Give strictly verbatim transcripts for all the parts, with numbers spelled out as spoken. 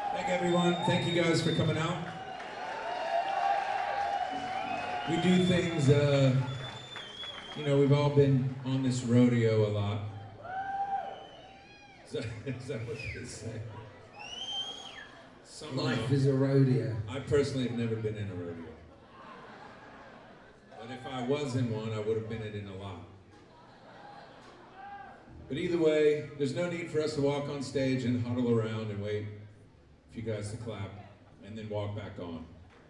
Thank everyone. Thank you guys for coming out. We do things, uh, you know, we've all been on this rodeo a lot. Is that, is that what they say? Some Life is a rodeo. I personally have never been in a rodeo. But if I was in one, I would have been in a lot. But either way, there's no need for us to walk on stage and huddle around and wait for you guys to clap and then walk back on.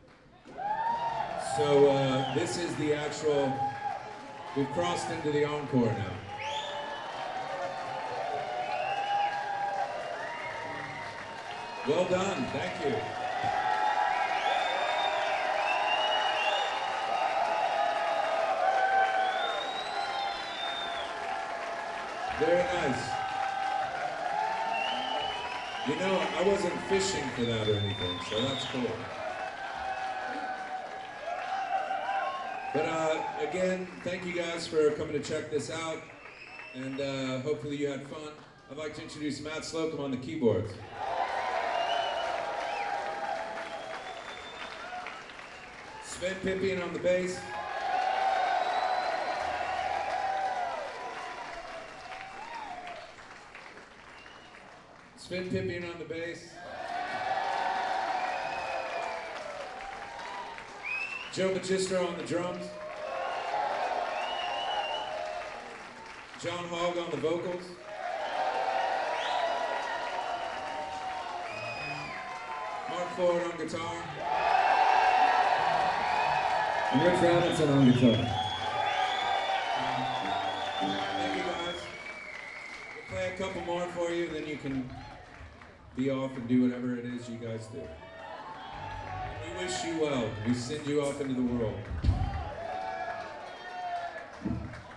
So uh, this is the actual, we've crossed into the encore now. Well done, thank you. Very nice. You know, I wasn't fishing for that or anything, so that's cool. But uh, again, thank you guys for coming to check this out, and uh, hopefully you had fun. I'd like to introduce Matt Slocum on the keyboards. Sven Pippian on the bass. Sven Pippian on the bass. Joe Magistro on the drums. John Hogg on the vocals. Mark Ford on guitar. And Rich Robinson on guitar. Thank you guys. We'll play a couple more for you, then you can be off and do whatever it is you guys do. We wish you well. We send you off into the world.